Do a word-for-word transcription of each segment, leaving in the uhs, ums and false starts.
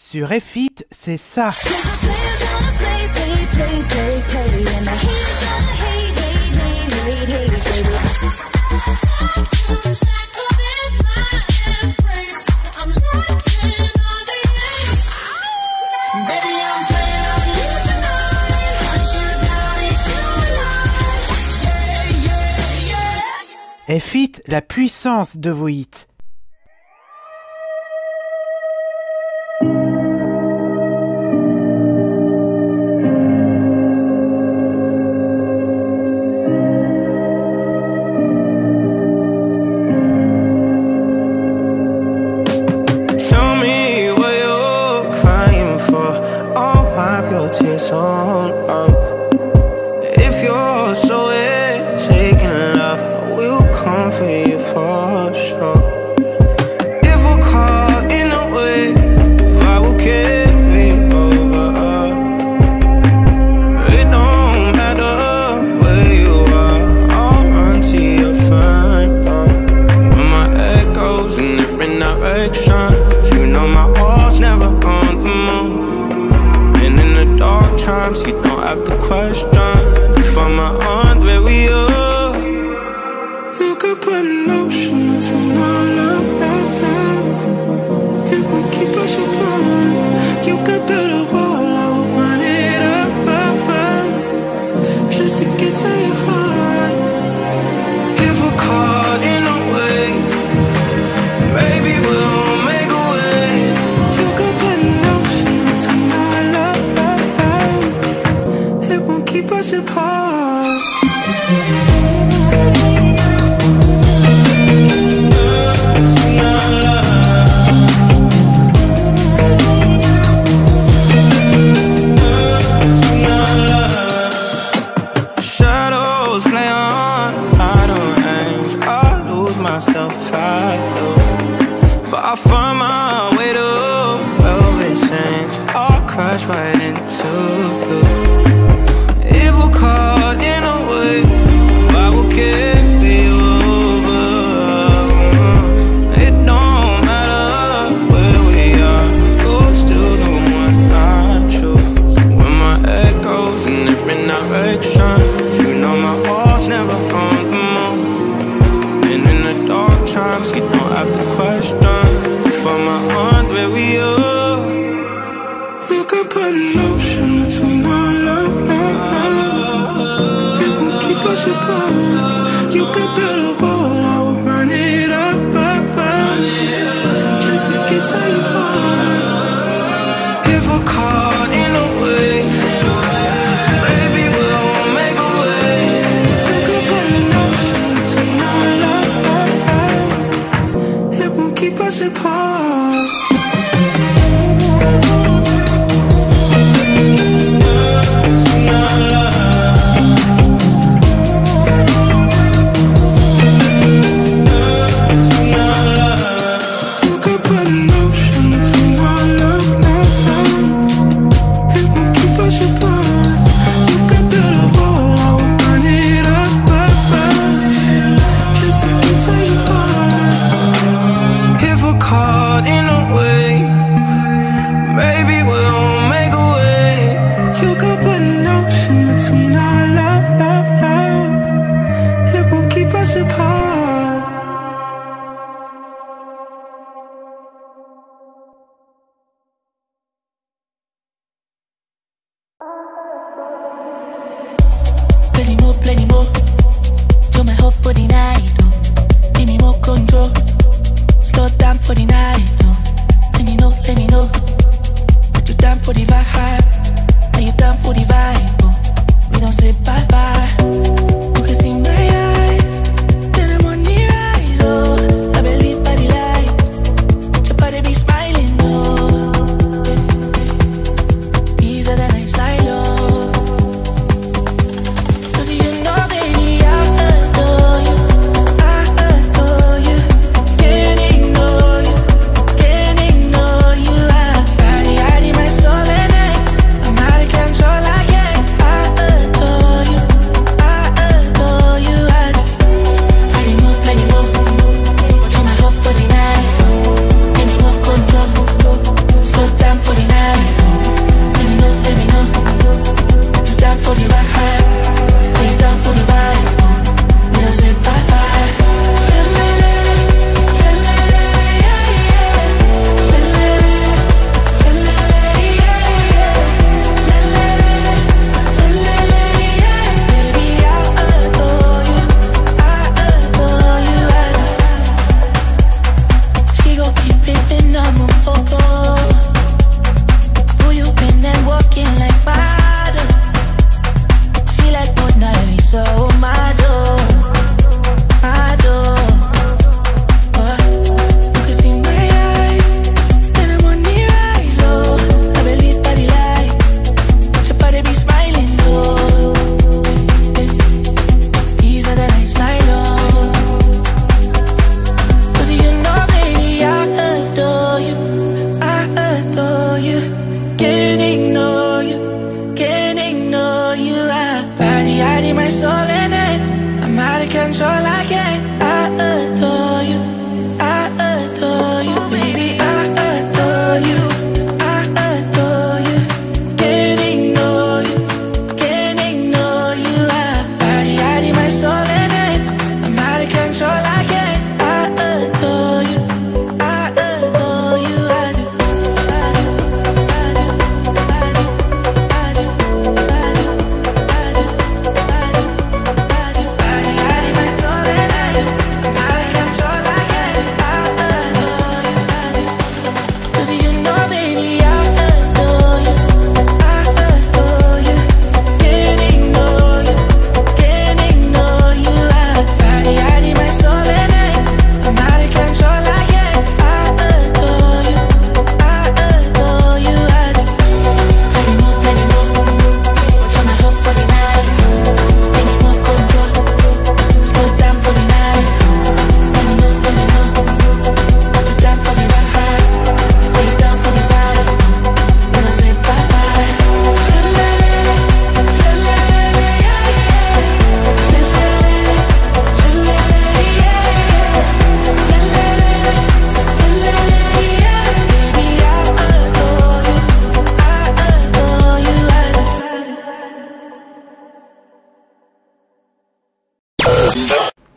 Sur F It, c'est ça. F It, la puissance de vos hits.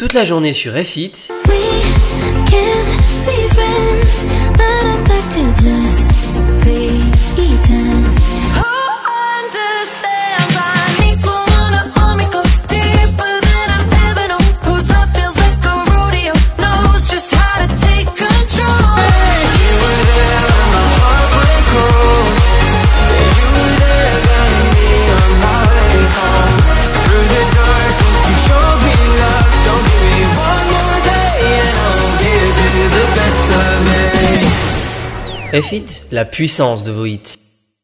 Toute la journée sur F I T. We can't be friends, but I'd like to just pretend. Who understands? I need someone to hold me close, deeper than I've ever known. Whose love feels like a rodeo, knows just how to take control. Hey, you were there when my heart went cold. Yeah, you were there guiding me on my way home. Through the darkness, you showed me love. Don't give me one more day, and I'll give you the best of me. F I T, la puissance de vos hits.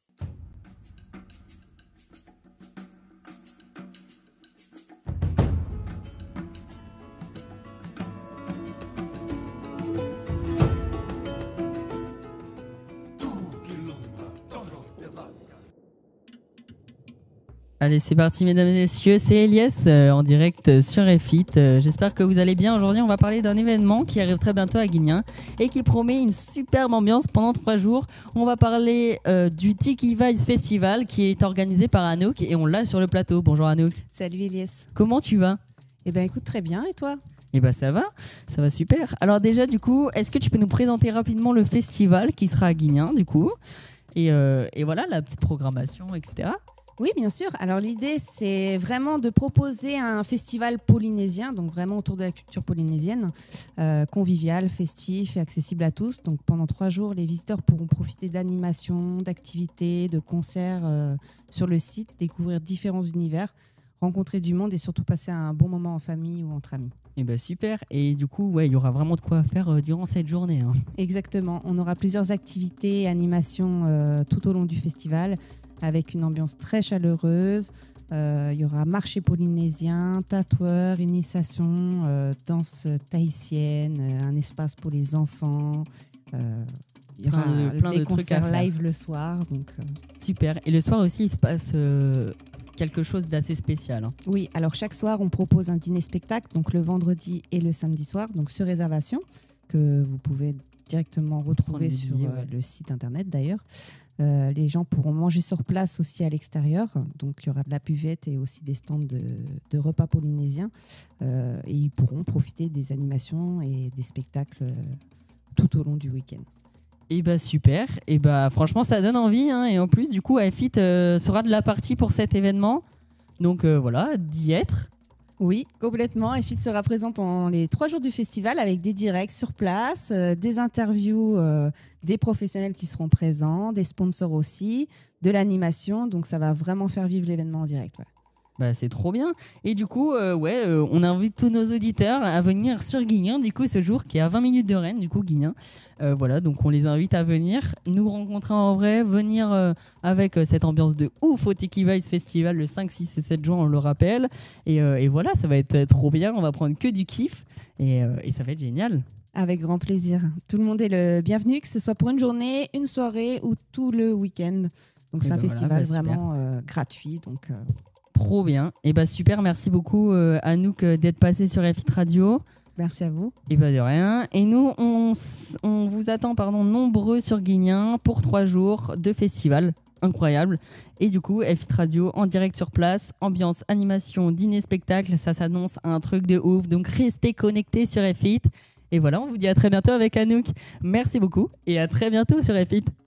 Allez, c'est parti, mesdames et messieurs, c'est Elias euh, en direct sur F I T. Euh, j'espère que vous allez bien. Aujourd'hui, on va parler d'un événement qui arrive très bientôt à Guignin et qui promet une superbe ambiance pendant trois jours. On va parler euh, du Tiki Vibes Festival qui est organisé par Anouk et on l'a sur le plateau. Bonjour Anouk. Salut Elias. Comment tu vas ? Eh ben écoute, très bien, et toi ? Eh ben ça va, ça va super. Alors déjà, du coup, est-ce que tu peux nous présenter rapidement le festival qui sera à Guignin, du coup et, euh, et voilà, la petite programmation, et cetera. Oui, bien sûr. Alors l'idée, c'est vraiment de proposer un festival polynésien, donc vraiment autour de la culture polynésienne, euh, convivial, festif et accessible à tous. Donc pendant trois jours, les visiteurs pourront profiter d'animations, d'activités, de concerts euh, sur le site, découvrir différents univers, rencontrer du monde et surtout passer un bon moment en famille ou entre amis. Eh ben super. Et du coup, ouais, il y aura vraiment de quoi faire euh, durant cette journée. Hein. Exactement. On aura plusieurs activités et animations euh, tout au long du festival, avec une ambiance très chaleureuse. Euh, il y aura marché polynésien, tatoueur, initiation, euh, danse tahitienne, euh, un espace pour les enfants. Euh, il y aura Plein de- plein des de trucs à concerts faire. live le soir. Donc, euh, Super. Et le soir aussi, il se passe euh, quelque chose d'assez spécial. Hein. oui, alors chaque soir, on propose un dîner-spectacle, donc le vendredi et le samedi soir, donc sur réservation, que vous pouvez directement retrouver les sur billets, euh, ouais. le site internet d'ailleurs. Euh, les gens pourront manger sur place aussi à l'extérieur. Donc, il y aura de la buvette et aussi des stands de, de repas polynésiens. Euh, et ils pourront profiter des animations et des spectacles euh, tout au long du week-end. Et bah super. Et bah franchement, ça donne envie. Hein. Et en plus, du coup, F I T euh, sera de la partie pour cet événement. Donc euh, voilà, d'y être. Oui, complètement. F I T sera présent pendant les trois jours du festival avec des directs sur place, euh, des interviews euh, des professionnels qui seront présents, des sponsors aussi, de l'animation. Donc, ça va vraiment faire vivre l'événement en direct. Ouais. Bah c'est trop bien. Et du coup, euh, ouais, euh, on invite tous nos auditeurs à venir sur Guignin, du coup, ce jour qui est à vingt minutes de Rennes, du coup, Guignin. Euh, voilà, donc on les invite à venir nous rencontrer en vrai, venir euh, avec euh, cette ambiance de ouf au Tiki Vibes Festival le cinq, six et sept juin, on le rappelle. Et, euh, et voilà, ça va être euh, trop bien, on va prendre que du kiff et, euh, et ça va être génial. Avec grand plaisir. Tout le monde est le bienvenu, que ce soit pour une journée, une soirée ou tout le week-end. Donc, Et c'est un ben voilà, festival bah, super. vraiment euh, gratuit. Donc, euh, Trop bien. Et bah super, merci beaucoup euh, Anouk euh, d'être passé sur F I T Radio. merci à vous. Et bah de rien. Et nous, on, s- on vous attend pardon, nombreux sur Guignin pour trois jours de festival. Incroyable. Et du coup, F I T Radio en direct sur place. Ambiance, animation, dîner, spectacle. Ça s'annonce un truc de ouf. Donc restez connectés sur F I T. Et voilà, on vous dit à très bientôt avec Anouk. Merci beaucoup et à très bientôt sur F I T.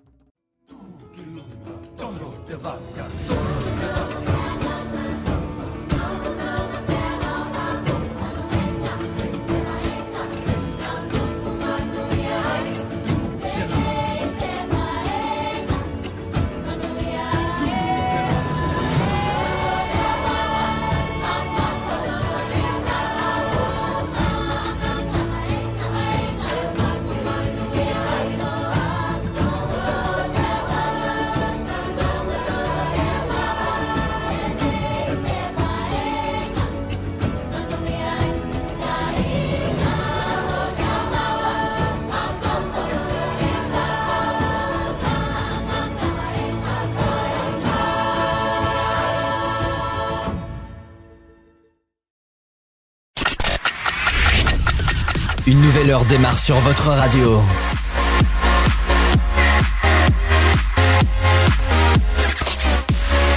Une nouvelle heure démarre sur votre radio.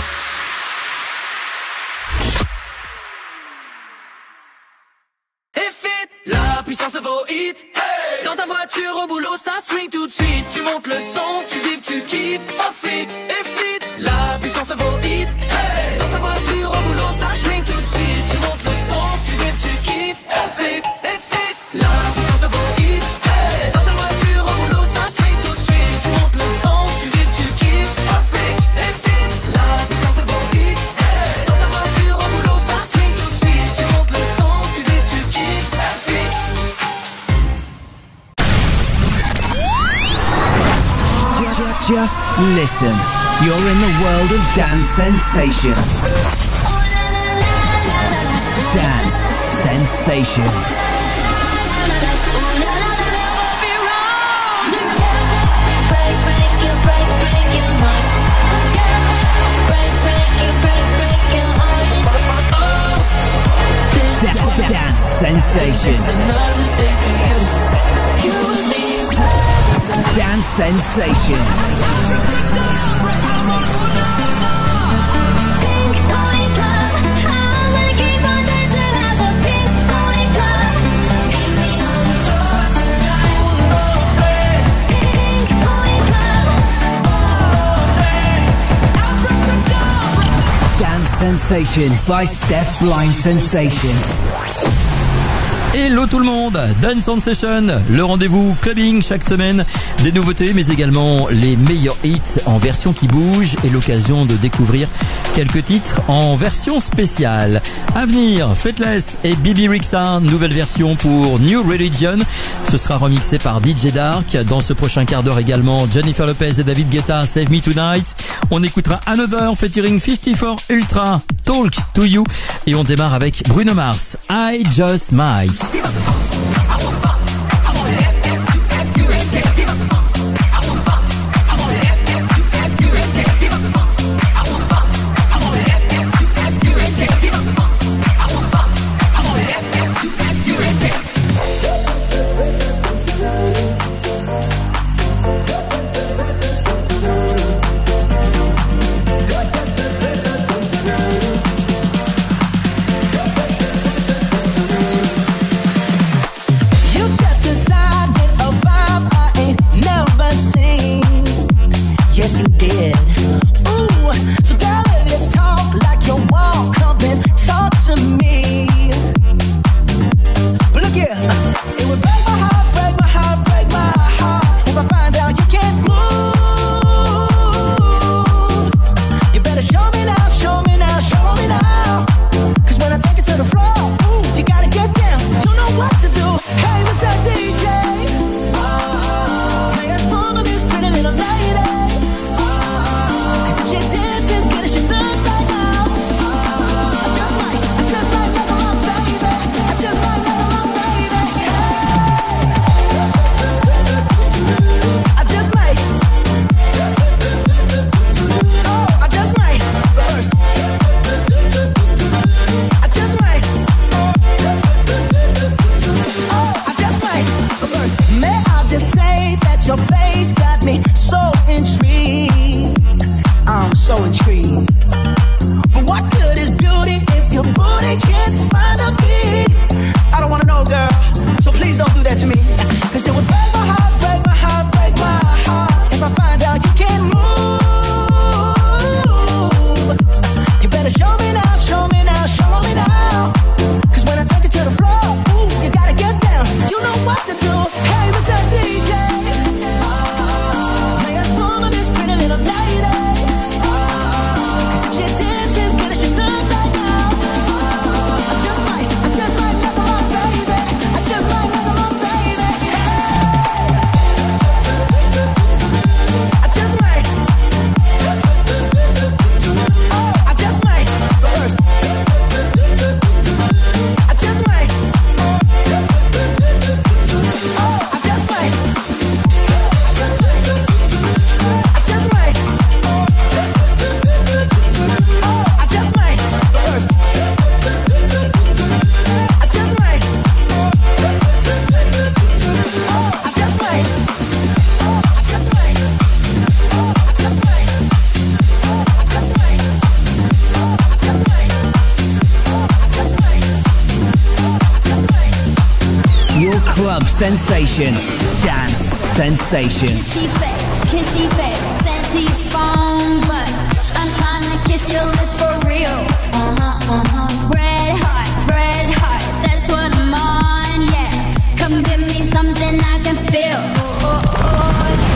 If puissance de vos hits. Hey. Dans ta voiture au boulot, ça swing tout de suite. Tu montes le son, tu vibres, tu kiffes. Off it et fit. La puissance de vos hits. Hey. Dans ta voiture au boulot, ça swing tout de suite. Tu montes le son, tu vibres, tu kiffes. Off it et fit. La puissance de vos hits. Hey. Dans ta voiture au boulot, ça swing tout de suite. Tu montes le son, tu vibres, tu kiffes. Off it et fit. La puissance de vos hits. Hey. Dans ta voiture au boulot, ça swing tout de suite. Tu montes le son, tu vibres, tu kiffes. Off it. Just listen. You're in the world of dance sensation. Dance sensation. Da- dance sensation. Dance sensation. Dance Sensation by Steph Blind Sensation. Hello tout le monde, Dance Sensation, le rendez-vous clubbing chaque semaine, des nouveautés mais également les meilleurs hits en version qui bouge et l'occasion de découvrir quelques titres en version spéciale. À venir, Faithless et B B Rexha, nouvelle version pour New Religion, ce sera remixé par D J Dark. Dans ce prochain quart d'heure également, Jennifer Lopez et David Guetta, Save Me Tonight. On écoutera Another featuring fifty-four Ultra, Talk to You, et on démarre avec Bruno Mars, I Just Might. club sensation. Dance sensation. Kissy face, kissy face, senti phone, but I'm trying to kiss your lips for real. Uh-huh, uh-huh. Red hearts, red hearts, that's what I'm on, yeah. Come give me something I can feel. Oh, oh, oh, yeah.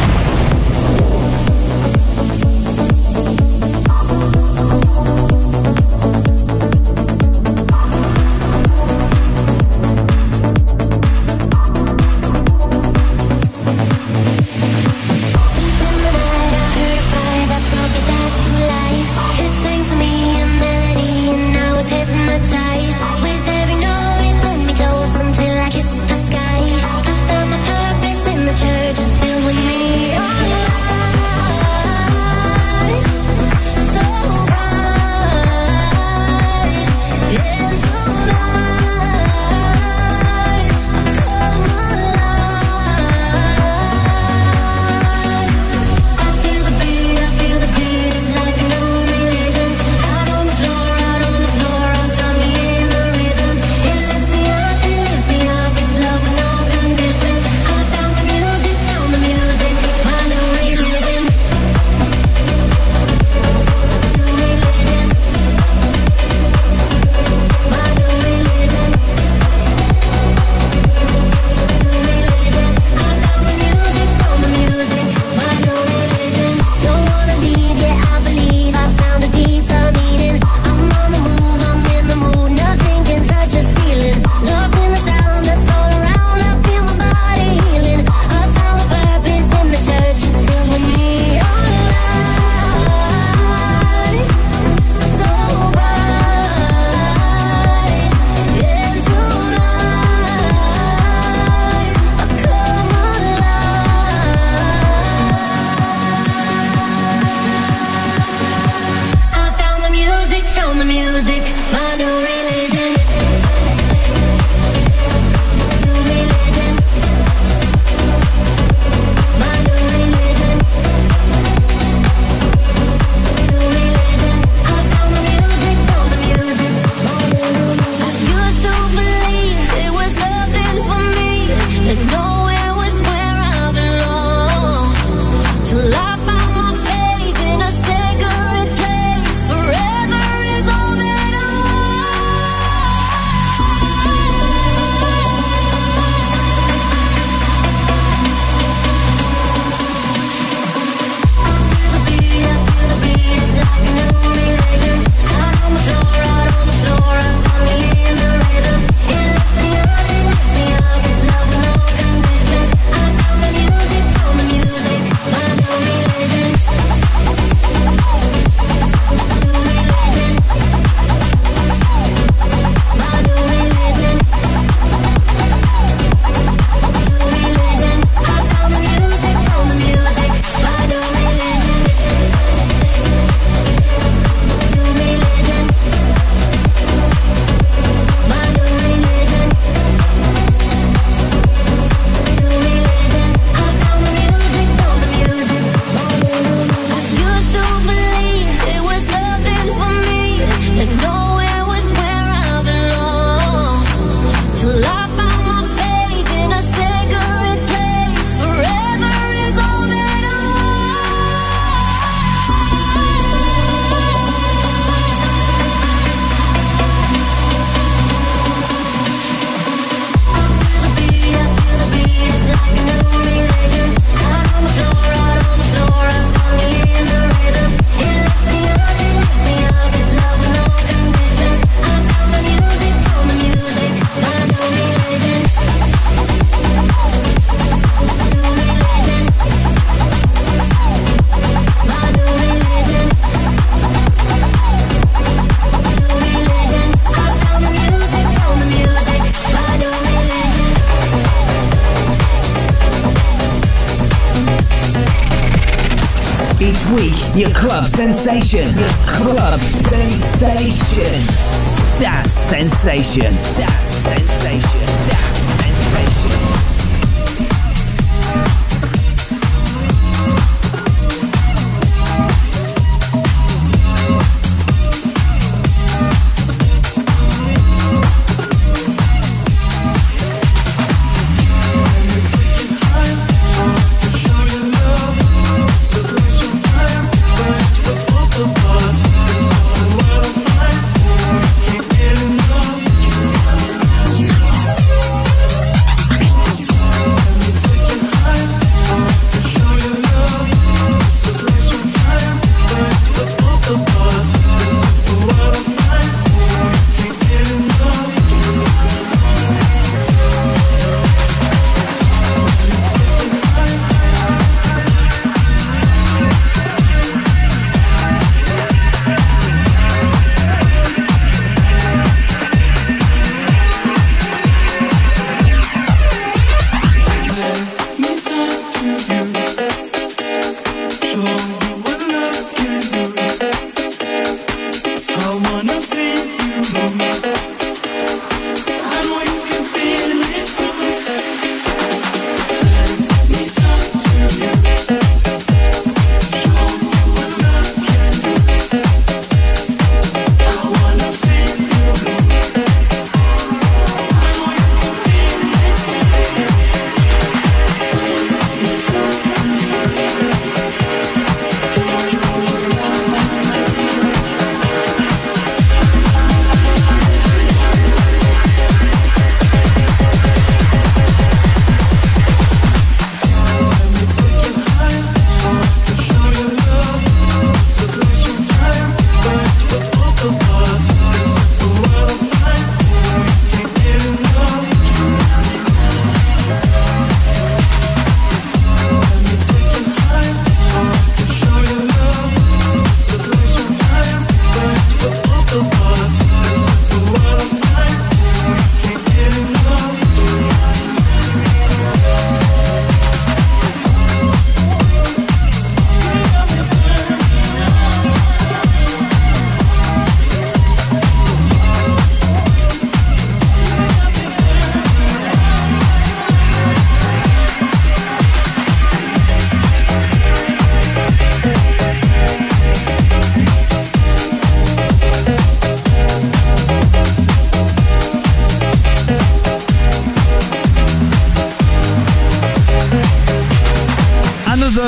Your club sensation. Your club sensation. Dance sensation. Dance sensation. Dance sensation.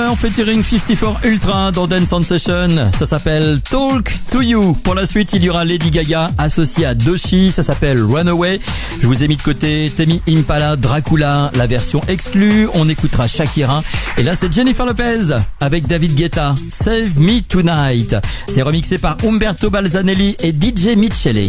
Bieber featuring cinquante-quatre Ultra dans Dance on Session. Ça s'appelle Talk to You. Pour la suite, il y aura Lady Gaga associée à Doechii. Ça s'appelle Runaway. Je vous ai mis de côté Temi Impala, Dracula, la version exclue. On écoutera Shakira. Et là, c'est Jennifer Lopez avec David Guetta. Save Me Tonight. C'est remixé par Umberto Balzanelli et D J Michele.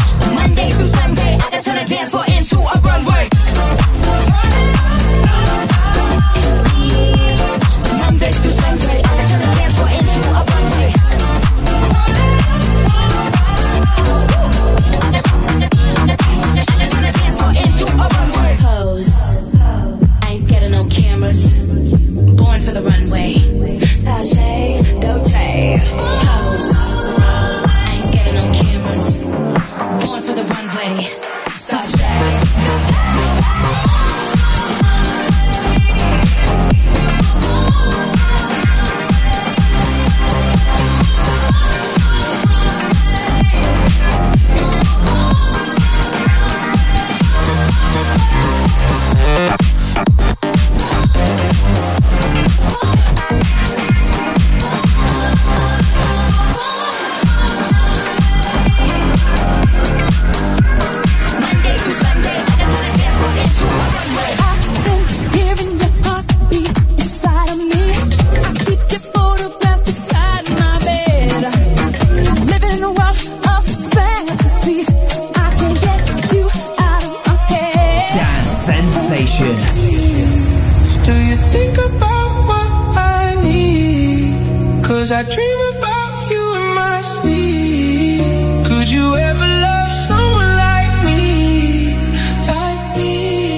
Dance floor into a runway. ready. Sashay. I dream about you in my sleep. Could you ever love someone like me, like me?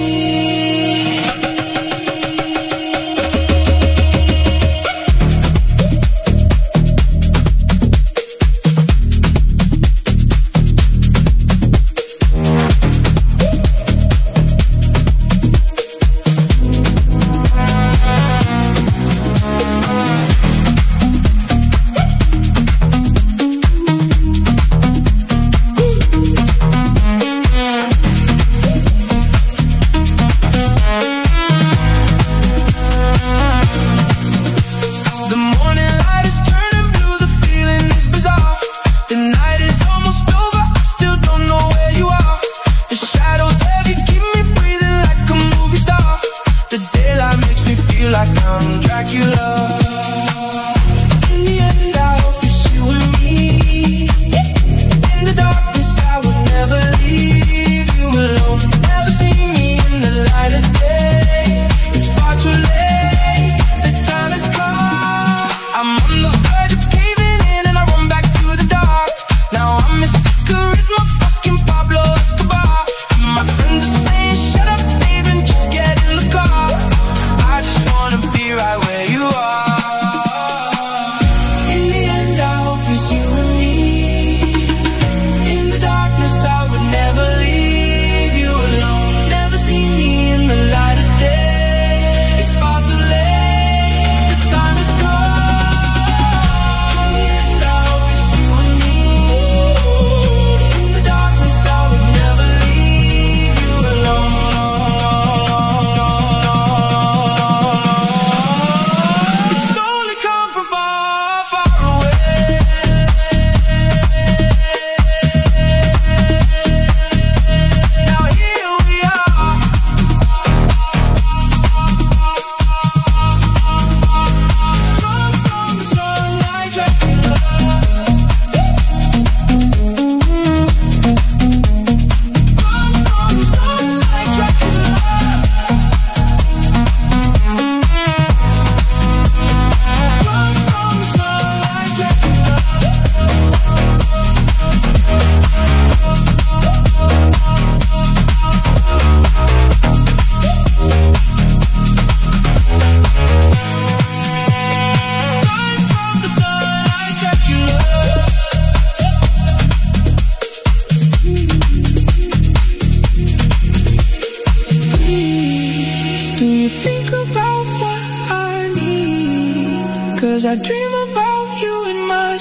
I dream about you in my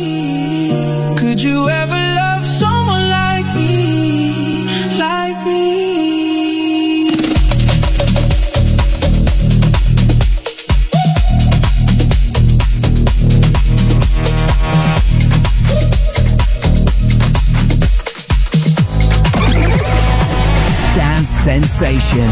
sleep. Could you ever love someone like me, like me? Dance Sensation.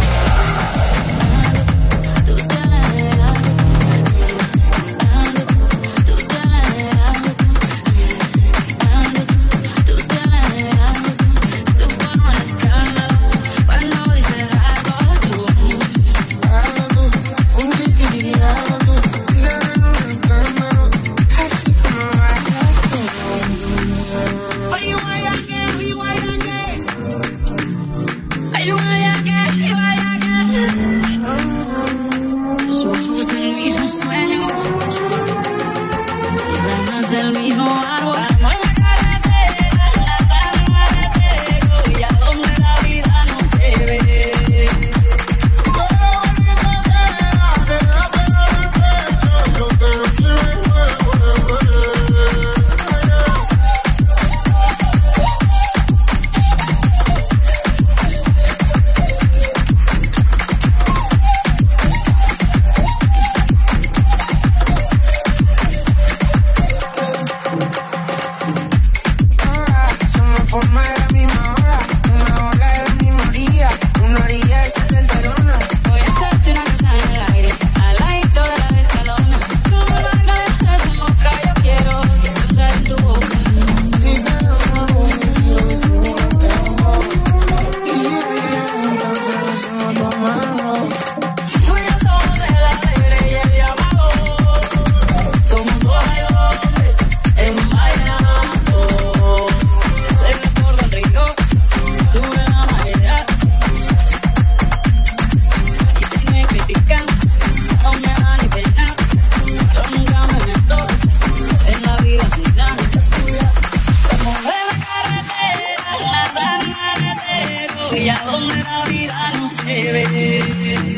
Are you voy a donde la vida nos lleve.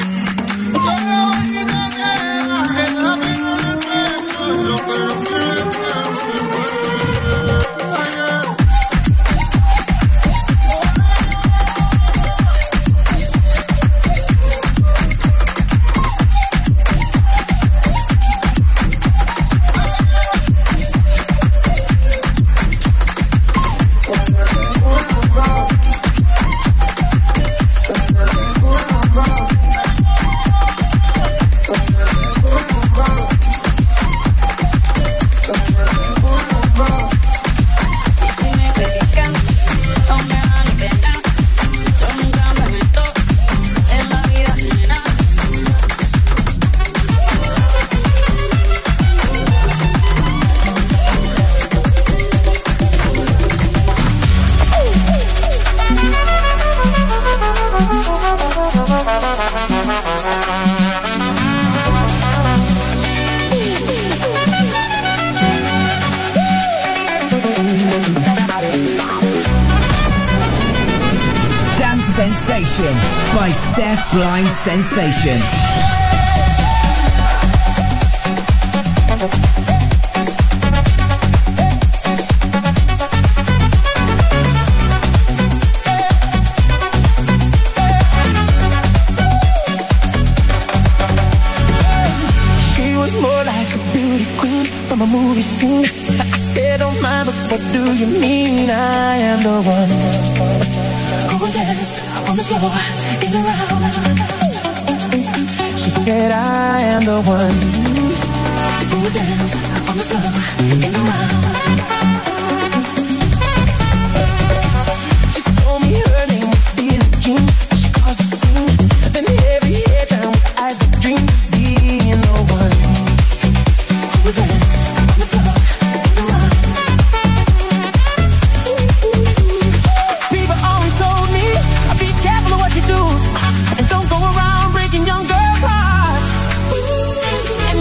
Sensation by Steph Blind Sensation. She was more like a beauty queen from a movie scene. I said, don't mind, but what do you mean? I am the one who will dance on the floor in the round. She said, I am the one who will dance on the floor in the round. She told me her name was Billie Jean. She caused a scene. Then every head down with eyes that dream of being the one who will dance on the floor in the round. People always told me, be careful of what you do, and don't go around breaking young girls' hearts. And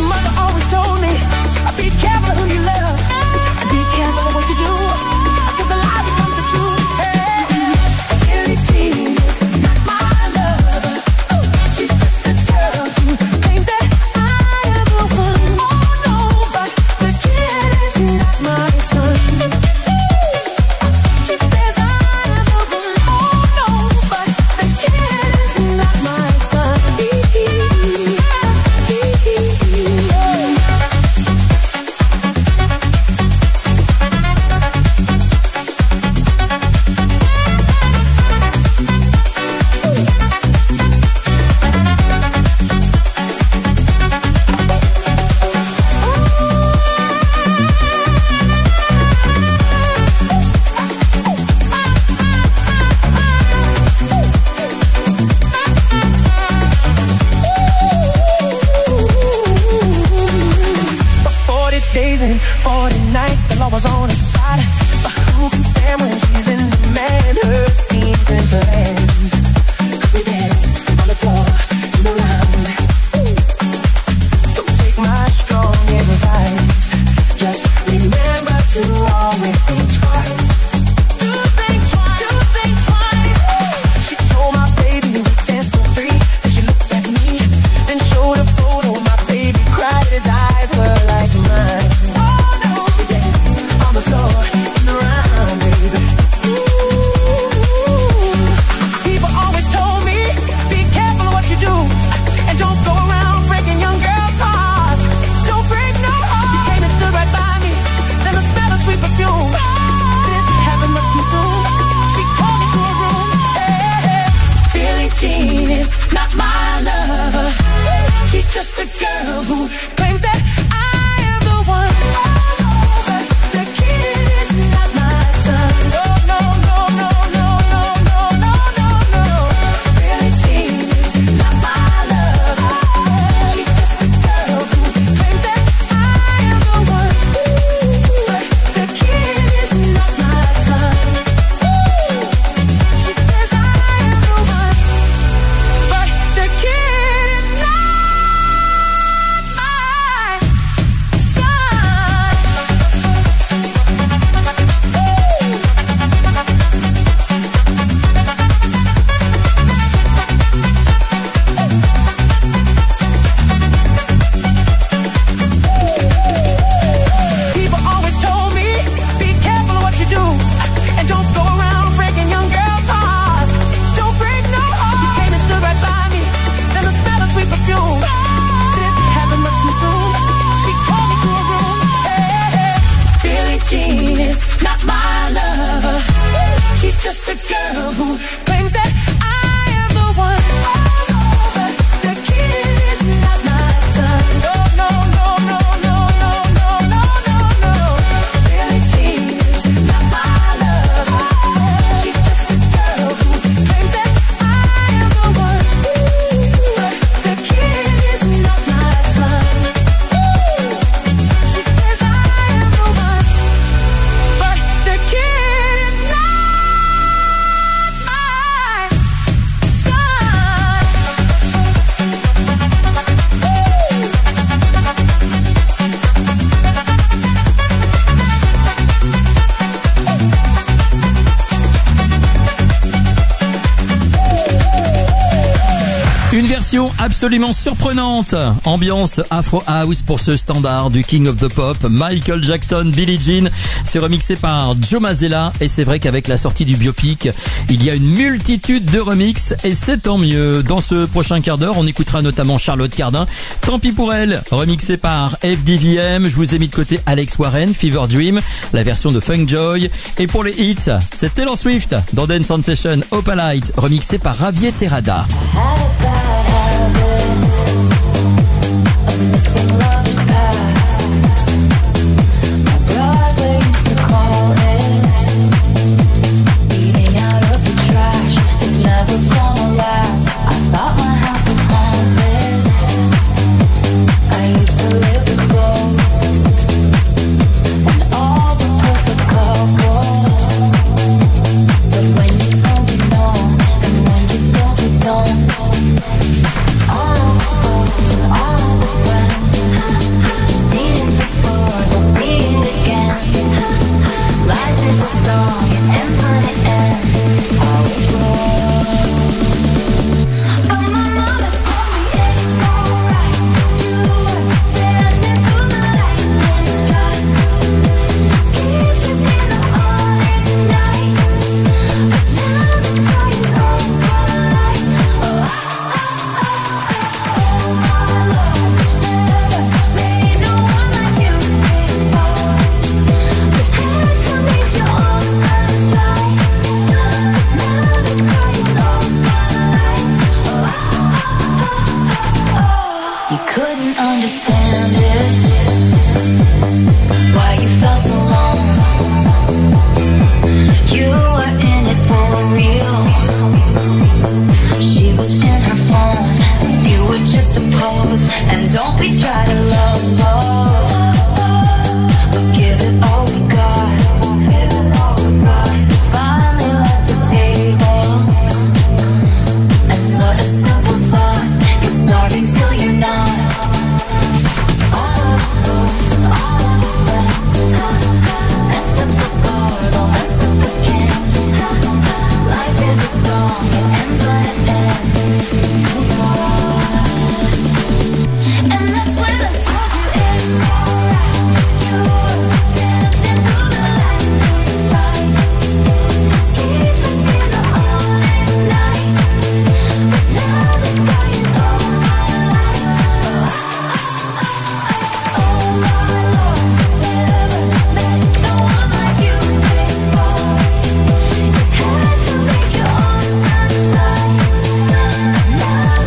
girl who claims that I am the one. But the kid is not my son. No, no, no, no, no, no, no, no, no, no. Billie Jean is not my love. She's just a girl who claims that I am the one. But the kid is not my son. She says I am the one. But the kid is not my son. Une version absolument surprenante. Ambiance Afro House pour ce standard du King of the Pop, Michael Jackson, Billie Jean. C'est remixé par Joe Mazella et c'est vrai qu'avec la sortie du biopic, il y a une multitude de remixes et c'est tant mieux. Dans ce prochain quart d'heure, on écoutera notamment Charlotte Cardin. Tant pis pour elle, remixé par F D V M. Je vous ai mis de côté Alex Warren, Fever Dream, la version de Funk Joy. Et pour les hits, c'est Taylor Swift dans Dance on Session, Opalite, remixé par Javier Terrada. You couldn't understand it, why you felt alone. You were in it for real. She was in her phone, and you were just a pose. And don't we try to love, love, but give it all we got. Give it all we got. Finally left the table, and what a simple thought. You're starting till you're not. Now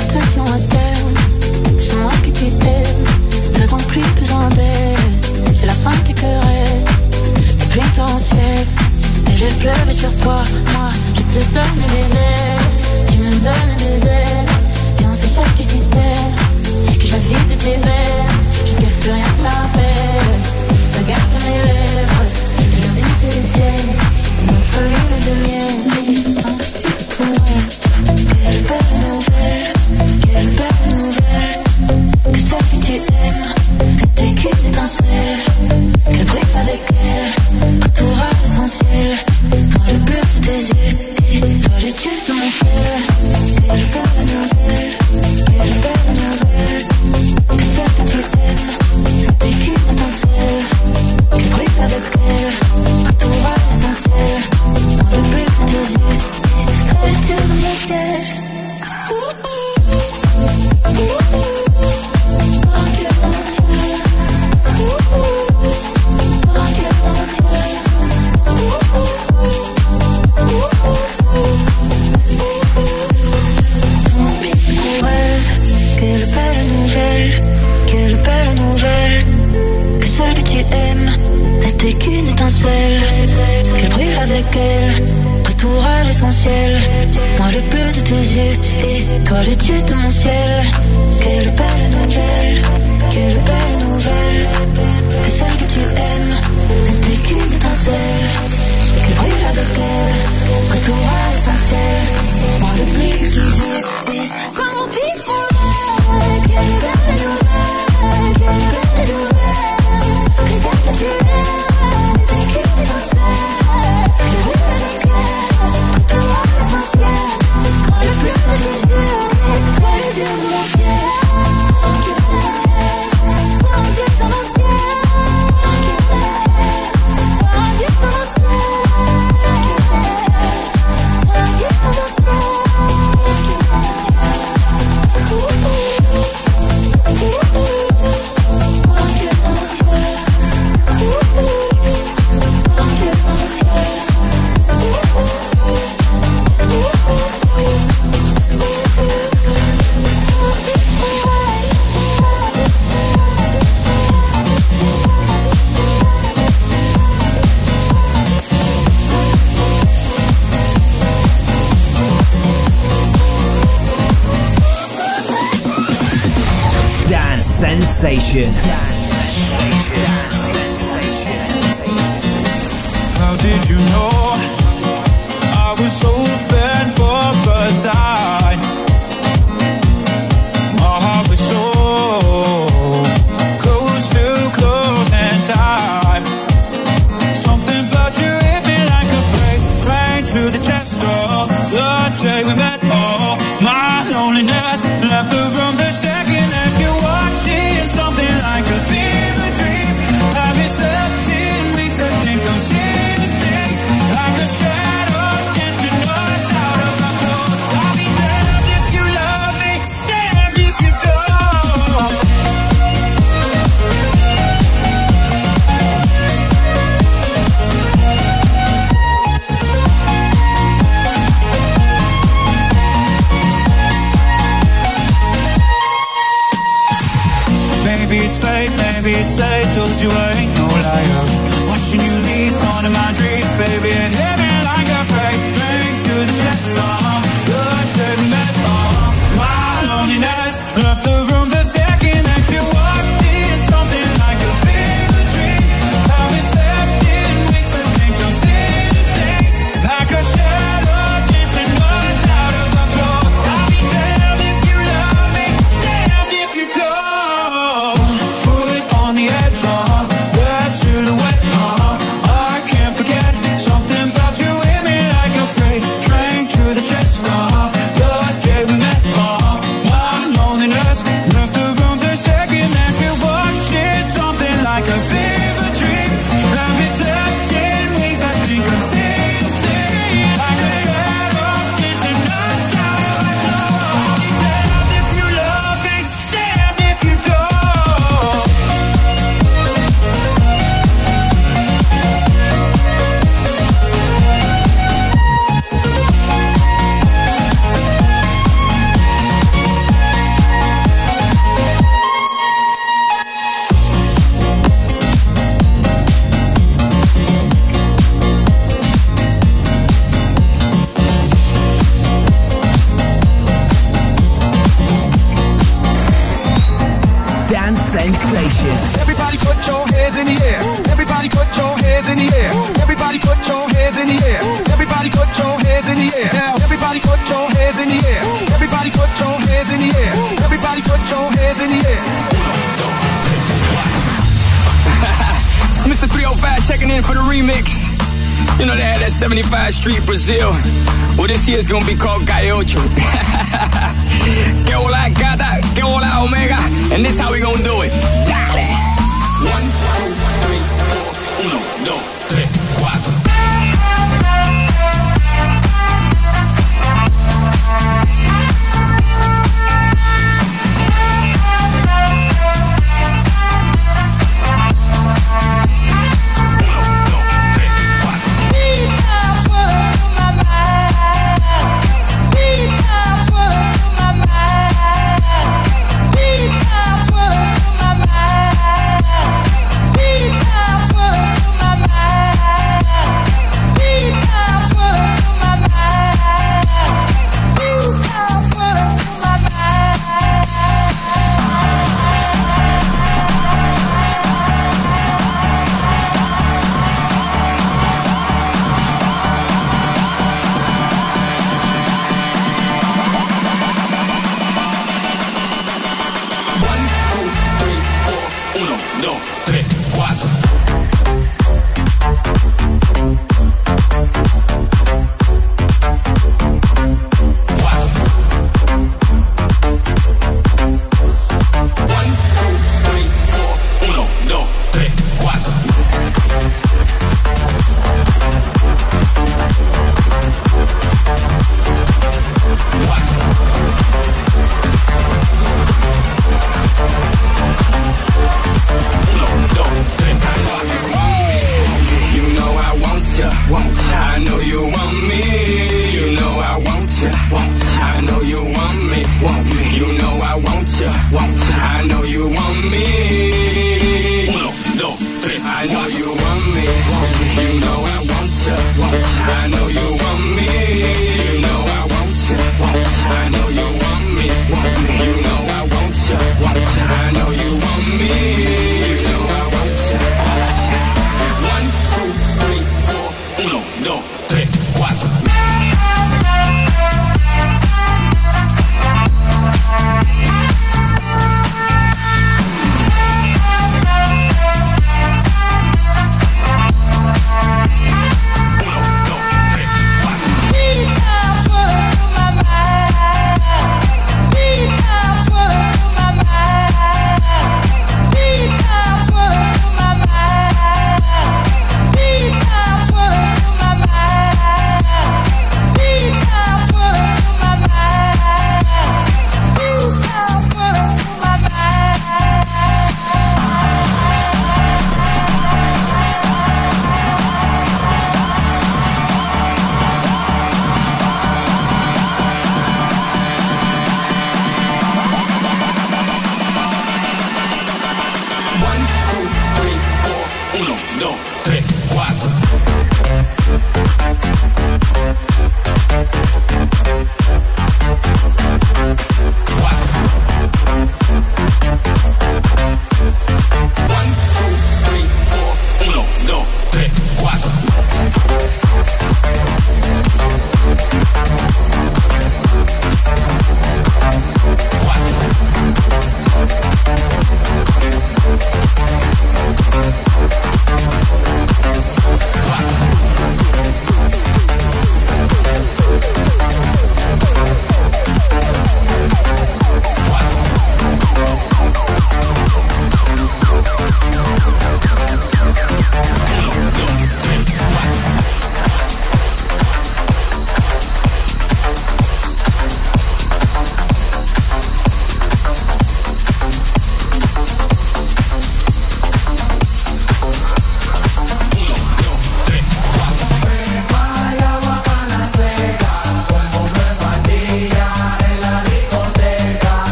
hésitation à terme. C'est moi que tu aimes, t'attends plus besoin d'aide. C'est la fin des querelles, des pluies torrentielles. Et elle pleuve sur toi, moi je te donne des ailes. Tu me donnes des ailes, et on s'échappe du système. Que je vide de tes veines, jusqu'à ce que plus rien n'appelle. Regarde mes lèvres, et invite les tiennes. Notre lune de miel, pour elle. Quelle belle nouvelle, quelle belle nouvelle. Que celle que tu aimes n'était qu'une étincelle. Qu'elle brille avec elle, retour à l'essentiel. Dans le bleu de tes yeux, toi le dieu de mon ciel. Quelle belle nouvelle, quelle belle nouvelle. Que celle que tu aimes n'était qu'une étincelle. Qu'elle brille avec elle, retour à l'essentiel. Dans le bleu de tes yeux, toi le dieu de mon ciel. Quelle belle nouvelle, quelle belle nouvelle. Que celle que tu aimes n'était qu'une étincelle. Qu'elle brille avec elle, retour à l'essentiel. Moi le bleu de tes yeux, et toi le dieu de mon ciel. Quelle belle nouvelle, quelle belle nouvelle. Que celle que tu aimes n'était qu'une étincelle. Qu'elle brille avec elle, retour à l'essentiel. Moi le bleu de tes yeux, et comme on vit pour elle. Quelle belle nouvelle, quelle belle nouvelle. Que celle que tu aimes n'était qu'une étincelle. Qu'elle brille avec elle, retour à l'essentiel. Moi le bleu de tes yeux, et toi le dieu de mon ciel. Mon dieu dans mon ciel. Mon dieu dans mon ciel. Mon dieu dans mon ciel. Dance Sensation. How did you know I was open for a sign? My heart was so close to closing time. Something about you hit me like a break, right through the chest. Oh, the day we met, oh, my loneliness left the room the second that you walked in. Something like a fever dream. I've been seventeen weeks, I think I'm seeing things like a shadows dancing us out of my clothes. I'll be damned if you love me, damned if you don't. Sensation. Everybody put your hands in the air. Everybody put your hands in the air. Everybody put your hands in the air. Everybody put your hands in the air. Now everybody put your hands in the air. Everybody put your hands in the air. Everybody put your hands in the air. It's Mister three oh five checking in for the remix. You know they had that seventy-five Street Brazil. Well, this year's gonna be called Gaiocho. Que hola gata, que hola omega. And this how we gonna do it. Dale. One, two, three, four. Uno, dos, tres, cuatro.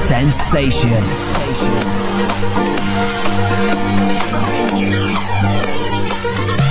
Sensation. Sensation.